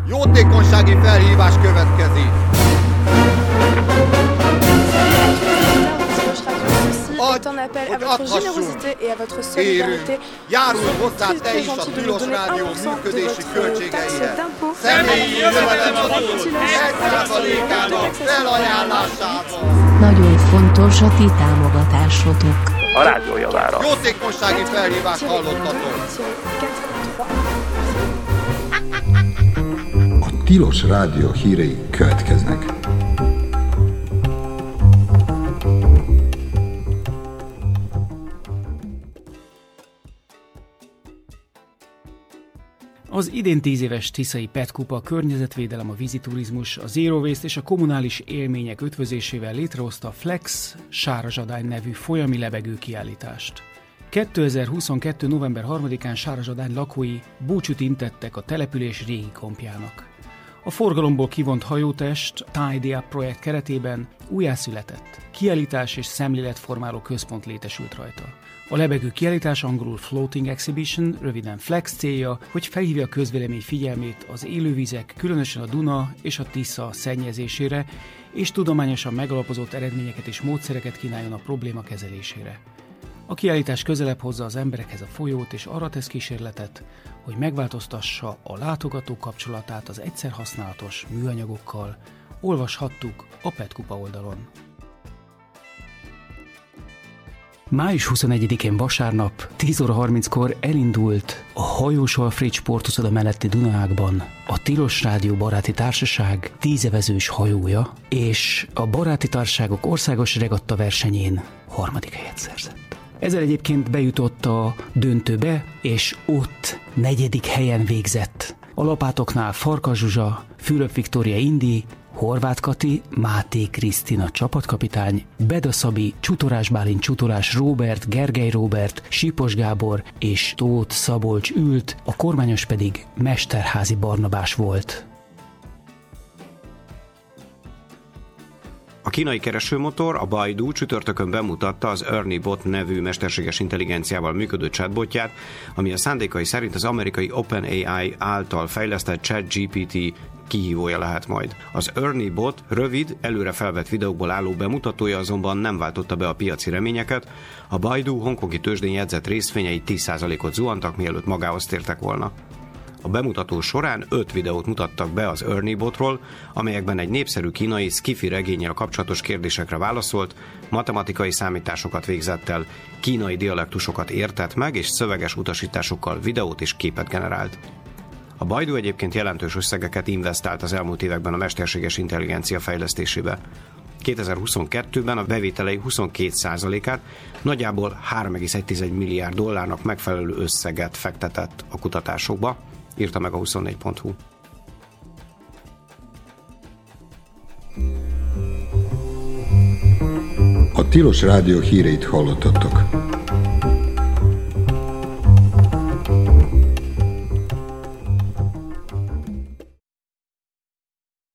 Jótékonysági felhívás következik. Est un appel à votre générosité et à votre solidarité. Járulj hozzá te is a Tilos Rádió működési költségeihez. Személyi jövedelemadó 1%-ának felajánlásával. Nagyon fontos a ti támogatásotok. A rádió javára. Jótékonysági felhívást hallottatok. A Tilos Rádió hírei következnek. Az idén 10 éves tiszai PET kupa, a környezetvédelem, a víziturizmus, a Zero Waste és a kommunális élmények ötvözésével létrehozta a Flex Sárazsadány nevű folyami lebegő kiállítást. 2022. november 3-án Sárazsadány lakói búcsút intettek a település régi kompjának. A forgalomból kivont hajótest Tidy Up projekt keretében újjászületett kiállítás és szemléletformáló központ létesült rajta. A lebegő kiállítás, angolul Floating Exhibition, röviden Flex célja, hogy felhívja a közvélemény figyelmét az élővizek, különösen a Duna és a Tisza szennyezésére, és tudományosan megalapozott eredményeket és módszereket kínáljon a probléma kezelésére. A kiállítás közelebb hozza az emberekhez a folyót, és arra tesz kísérletet, hogy megváltoztassa a látogató kapcsolatát az egyszer használatos műanyagokkal. Olvashattuk a PET kupa oldalon. Május 21-én vasárnap 10 óra 30-kor elindult a Hajós Alfréd sportuszoda melletti Dunaágban a Tilos Rádió Baráti Társaság 10 evezős hajója, és a Baráti Társaságok országos regatta versenyén 3. helyet szerzett. Ezzel egyébként bejutott a döntőbe, és ott 4. helyen végzett. A lapátoknál Farkas Zsuzsa, Fülöp Viktória Indi, Horváth Kati, Máté Krisztina csapatkapitány, Beda Szabi, Csutorás Bálint, Csutolás Róbert, Gergely Róbert, Sipos Gábor és Tóth Szabolcs ült, a kormányos pedig Mesterházi Barnabás volt. A kínai keresőmotor, a Baidu csütörtökön bemutatta az Ernie Bot nevű mesterséges intelligenciával működő chatbotját, ami a szándékai szerint az amerikai OpenAI által fejlesztett ChatGPT kihívója lehet majd. Az Ernie Bot rövid, előre felvett videókból álló bemutatója azonban nem váltotta be a piaci reményeket, a Baidu hongkongi tőzsdén jegyzett részvényei 10%-ot zuhantak, mielőtt magához tértek volna. A bemutató során 5 videót mutattak be az Ernie Botról, amelyekben egy népszerű kínai sci-fi regénnyel kapcsolatos kérdésekre válaszolt, matematikai számításokat végzett el, kínai dialektusokat értett meg, és szöveges utasításokkal videót és képet generált. A Baidu egyébként jelentős összegeket investált az elmúlt években a mesterséges intelligencia fejlesztésébe. 2022-ben a bevételei 22%-át, nagyjából 3,1 milliárd dollárnak megfelelő összeget fektetett a kutatásokba, írta meg a 24.hu. A Tilos Rádió híreit hallottatok.